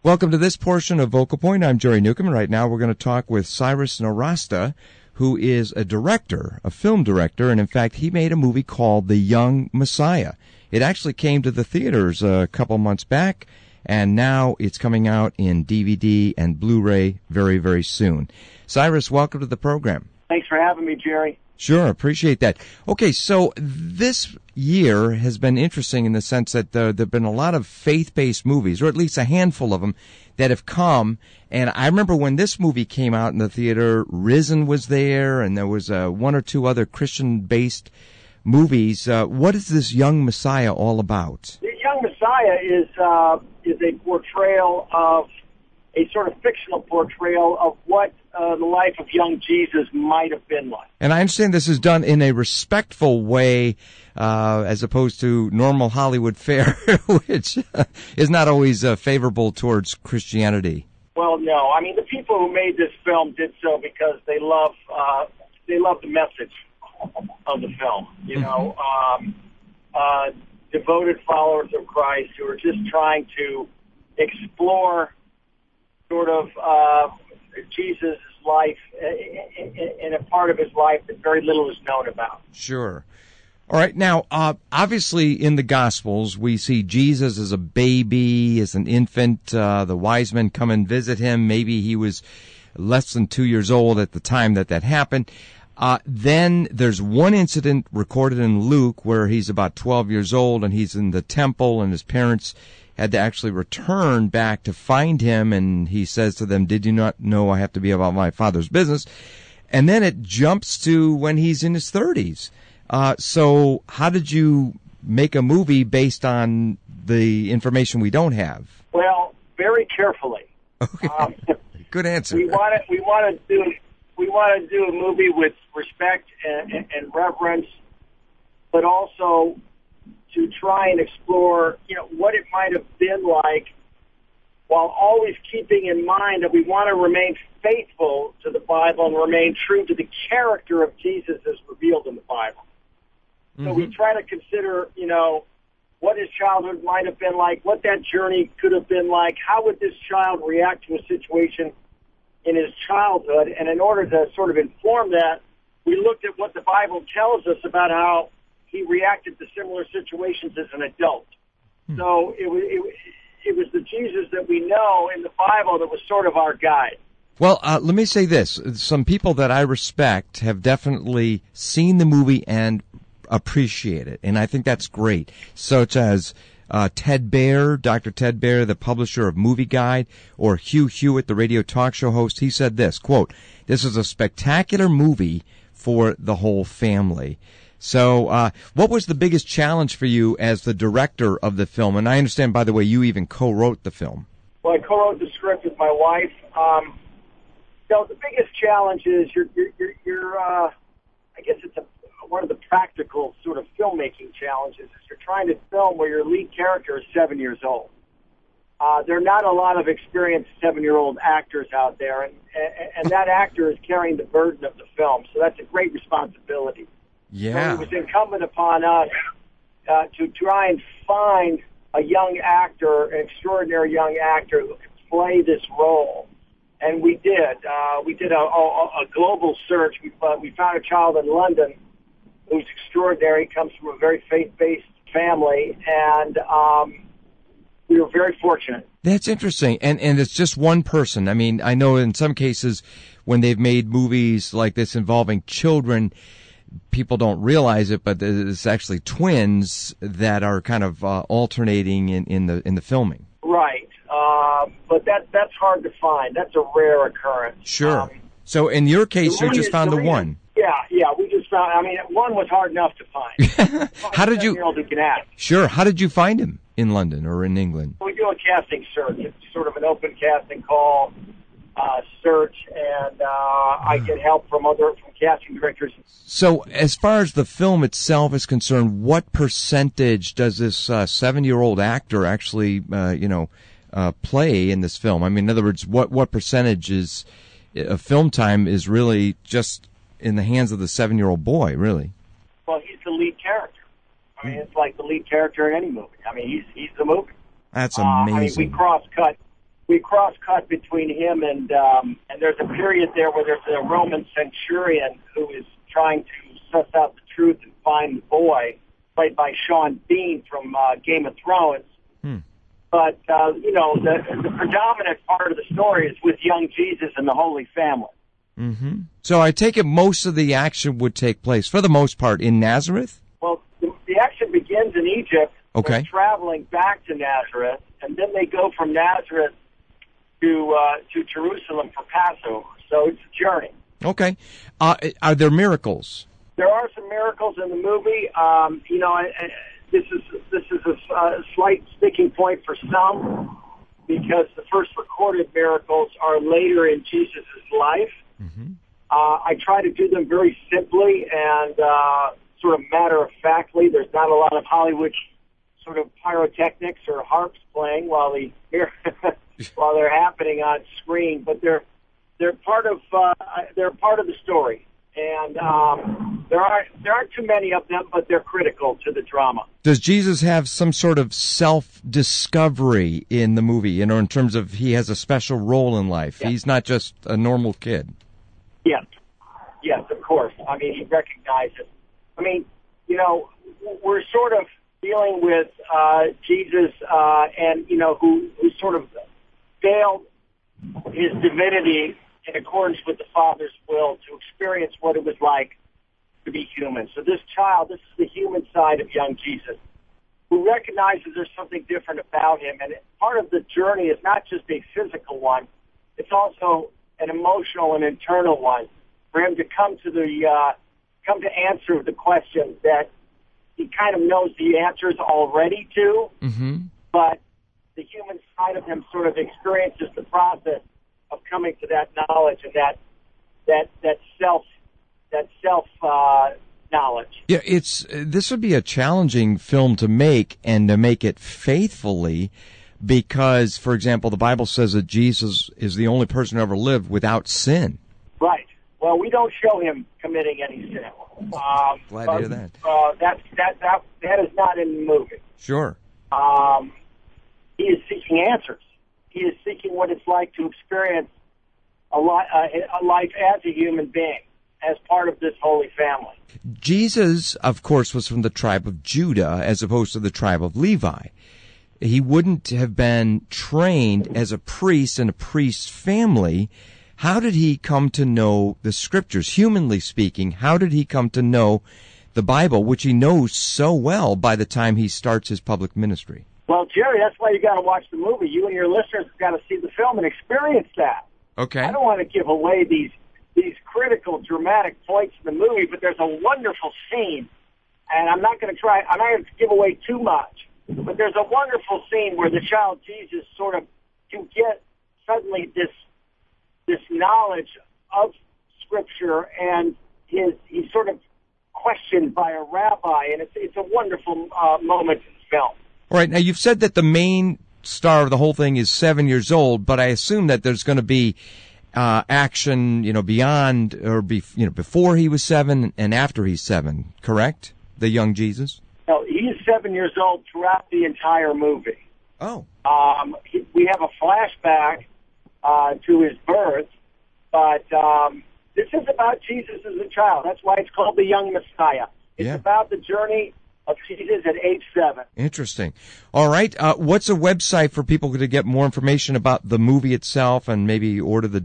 Welcome to this portion of Vocal Point. I'm Jerry Newcomb, and right now we're going to talk with Cyrus Nowrasteh, who is a director, a film director, and in fact, he made a movie called The Young Messiah. It actually came to the theaters a couple months back, and now it's coming out in DVD and Blu-ray very, very soon. Cyrus, welcome to the program. Thanks for having me, Jerry. Sure, appreciate that. Okay, so this year has been interesting in the sense that there have been a lot of faith-based movies, or at least a handful of them, that have come. And I remember when this movie came out in the theater, Risen was there, and there was one or two other Christian-based movies. What is this Young Messiah all about? The Young Messiah is a portrayal of a sort of fictional portrayal of what the life of young Jesus might have been like. And I understand this is done in a respectful way, as opposed to normal Hollywood fare, which is not always favorable towards Christianity. Well, no. I mean, the people who made this film did so because they love the message of the film. You know, devoted followers of Christ who are just trying to explore sort of Jesus' life in a part of his life that very little is known about. Sure. All right. Now, obviously, in the Gospels, we see Jesus as a baby, as an infant. The wise men come and visit him. Maybe he was less than 2 years old at the time that happened. Then there's one incident recorded in Luke where he's about 12 years old and he's in the temple and his parents had to actually return back to find him, and he says to them, "Did you not know I have to be about my Father's business?" And then it jumps to when he's in his 30s. So how did you make a movie based on the information we don't have? Well, very carefully. Okay. Good answer. We want to do a movie with respect and reverence, but also to try and explore, what it might have been like, while always keeping in mind that we want to remain faithful to the Bible and remain true to the character of Jesus as revealed in the Bible. Mm-hmm. So we try to consider, what his childhood might have been like, what that journey could have been like, how would this child react to a situation in his childhood, and in order to sort of inform that, we looked at what the Bible tells us about how he reacted to similar situations as an adult. So it was the Jesus that we know in the Bible that was sort of our guide. Well, let me say this. Some people that I respect have definitely seen the movie and appreciate it, and I think that's great, such as Ted Baer, Dr. Ted Baer, the publisher of Movie Guide, or Hugh Hewitt, the radio talk show host. He said this, quote, "This is a spectacular movie for the whole family." So what was the biggest challenge for you as the director of the film? And I understand, by the way, you even co-wrote the film. Well, I co-wrote the script with my wife. So the biggest challenge is you're I guess it's one of the practical sort of filmmaking challenges is you're trying to film where your lead character is 7 years old. There are not a lot of experienced 7-year-old actors out there, and that actor is carrying the burden of the film, so that's a great responsibility. Yeah. So it was incumbent upon us to try and find a young actor, an extraordinary young actor who could play this role. And we did. We did a global search. We found a child in London who's extraordinary, comes from a very faith-based family, and we were very fortunate. That's interesting. And it's just one person. I mean, I know in some cases when they've made movies like this involving children, people don't realize it, but it's actually twins that are kind of alternating in the filming. Right, but that's hard to find. That's a rare occurrence. Sure. So in your case, you just found the one. Yeah, we just found. I mean, one was hard enough to find. How did you? Who can act. Sure. How did you find him in London or in England? We do a casting search. It's sort of an open casting call. Search, and I get help from casting directors. So as far as the film itself is concerned, what percentage does this 7-year-old actor actually, play in this film? I mean, in other words, what percentage of film time is really just in the hands of the 7-year-old boy, really? Well, he's the lead character. I mean, it's like the lead character in any movie. I mean, he's the movie. That's amazing. I mean, we cross-cut we cross-cut between him and there's a period there where there's a Roman centurion who is trying to suss out the truth and find the boy, played by Sean Bean from Game of Thrones. But, the predominant part of the story is with young Jesus and the Holy Family. Mm-hmm. So I take it most of the action would take place, for the most part, in Nazareth? Well, the action begins in Egypt. Okay. They're traveling back to Nazareth, and then they go from Nazareth to Jerusalem for Passover. So it's a journey. Okay. Are there miracles? There are some miracles in the movie. This is a slight sticking point for some, because the first recorded miracles are later in Jesus' life. Mm-hmm. I try to do them very simply and sort of matter-of-factly. There's not a lot of Hollywood sort of pyrotechnics or harps playing while they're happening on screen, but they're part of the story. And there aren't too many of them, but they're critical to the drama. Does Jesus have some sort of self-discovery in the movie, in terms of he has a special role in life? Yes. He's not just a normal kid. Yes, of course. I mean, he recognizes. I mean, we're sort of dealing with Jesus, and who sort of failed his divinity in accordance with the Father's will to experience what it was like to be human. So this is the human side of young Jesus, who recognizes there's something different about him. And part of the journey is not just a physical one, it's also an emotional and internal one, for him to come to answer the questions that he kind of knows the answers already to, mm-hmm. but the human side of him sort of experiences the process of coming to that knowledge and that self knowledge. Yeah, this would be a challenging film to make, and to make it faithfully, because, for example, the Bible says that Jesus is the only person who ever lived without sin. Right. Well, we don't show him committing any sin. Glad to hear that. That is not in the movie. Sure. He is seeking answers. He is seeking what it's like to experience a life as a human being, as part of this Holy Family. Jesus, of course, was from the tribe of Judah as opposed to the tribe of Levi. He wouldn't have been trained as a priest in a priest's family. How did he come to know the Scriptures? Humanly speaking, how did he come to know the Bible, which he knows so well by the time he starts his public ministry? Well, Jerry, that's why you got to watch the movie. You and your listeners have got to see the film and experience that. Okay. I don't want to give away these critical, dramatic points in the movie, but there's a wonderful scene, and I'm not going to give away too much, but there's a wonderful scene where the child Jesus sort of, you get suddenly this knowledge of Scripture, and he's sort of questioned by a rabbi, and it's a wonderful moment in the film. All right, now you've said that the main star of the whole thing is 7 years old, but I assume that there's going to be action, beyond or before he was 7 and after he's 7, correct? The young Jesus? No, he is 7 years old throughout the entire movie. Oh. We have a flashback to his birth, but this is about Jesus as a child. That's why it's called The Young Messiah. It's about the journey of Jesus at age 7. Interesting. All right. What's a website for people to get more information about the movie itself and maybe order the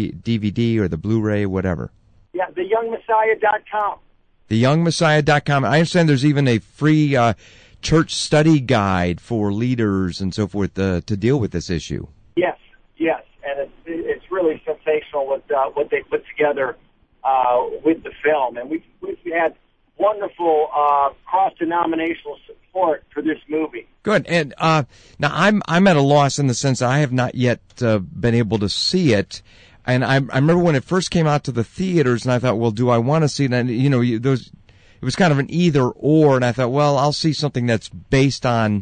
DVD or the Blu-ray, whatever? Yeah, theyoungmessiah.com. Theyoungmessiah.com. I understand there's even a free church study guide for leaders and so forth to deal with this issue. Yes. And it's really sensational what they put together with the film. And we've had wonderful cross-denominational support for this movie. Good. And now I'm at a loss in the sense that I have not yet been able to see it. And I remember when it first came out to the theaters, and I thought, well, do I want to see it? And it was kind of an either or, and I thought, well, I'll see something that's based on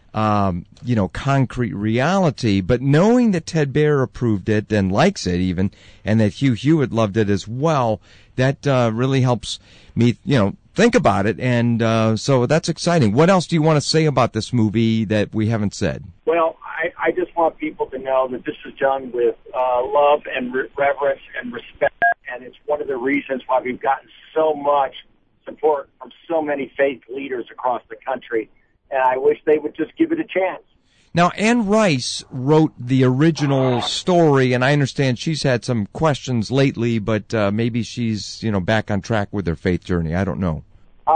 concrete reality. But knowing that Ted Baer approved it and likes it even, and that Hugh Hewitt loved it as well, that really helps me, think about it. And so that's exciting. What else do you want to say about this movie that we haven't said? Well, I just want people to know that this is done with love and reverence and respect, and it's one of the reasons why we've gotten so much support from so many faith leaders across the country, and I wish they would just give it a chance. Now, Anne Rice wrote the original story, and I understand she's had some questions lately, but maybe she's, back on track with her faith journey. I don't know.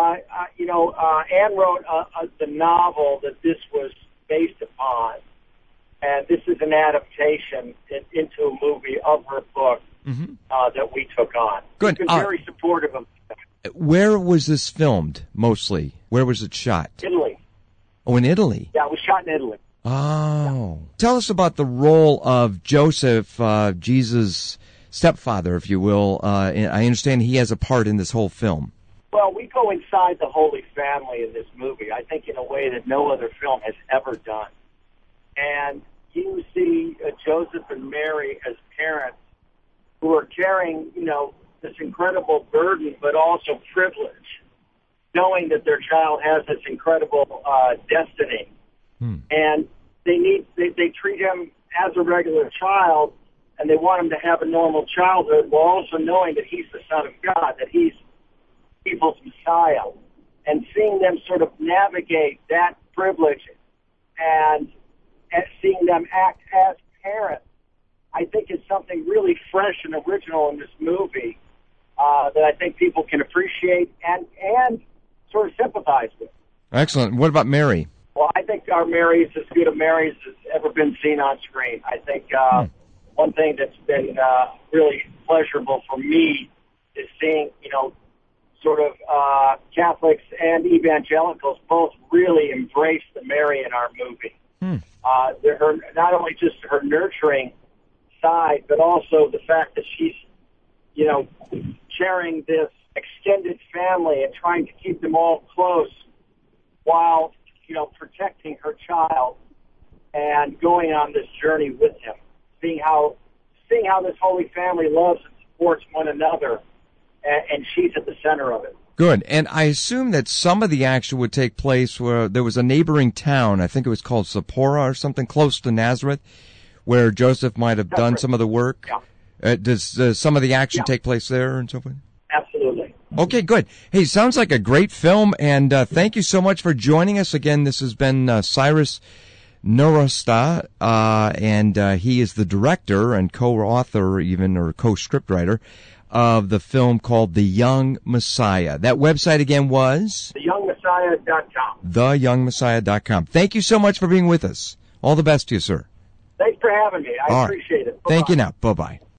Anne wrote the novel that this was based upon, and this is an adaptation into a movie of her book that we took on. Good. She's been very supportive of that. Where was this filmed, mostly? Where was it shot? Italy. Oh, in Italy? Yeah, it was shot in Italy. Oh. Tell us about the role of Joseph, Jesus' stepfather, if you will. I understand he has a part in this whole film. Well, we go inside the Holy Family in this movie, I think in a way that no other film has ever done. And you see Joseph and Mary as parents who are carrying, this incredible burden, but also privilege, knowing that their child has this incredible destiny. And they treat him as a regular child, and they want him to have a normal childhood, while also knowing that he's the Son of God, that he's people's Messiah. And seeing them sort of navigate that privilege and seeing them act as parents, I think is something really fresh and original in this movie that I think people can appreciate and sort of sympathize with. Excellent. What about Mary? Well, I think our Mary is as good a Mary as has ever been seen on screen. I think one thing that's been really pleasurable for me is seeing, sort of Catholics and evangelicals both really embrace the Mary in our movie. Her, not only just her nurturing side, but also the fact that she's, sharing this extended family and trying to keep them all close while, protecting her child and going on this journey with him. Seeing how this Holy Family loves and supports one another, and she's at the center of it. Good. And I assume that some of the action would take place where there was a neighboring town, I think it was called Sapporo or something, close to Nazareth, where Joseph might have done some of the work. Yeah. Does some of the action take place there and so forth? Absolutely. Okay, good. Hey, sounds like a great film, and thank you so much for joining us. Again, this has been Cyrus Nowrasteh, and he is the director and co-author even, or co-scriptwriter, of the film called The Young Messiah. That website again was? TheYoungMessiah.com. TheYoungMessiah.com. Thank you so much for being with us. All the best to you, sir. Thanks for having me. I appreciate it. Bye-bye. Thank you now. Bye-bye.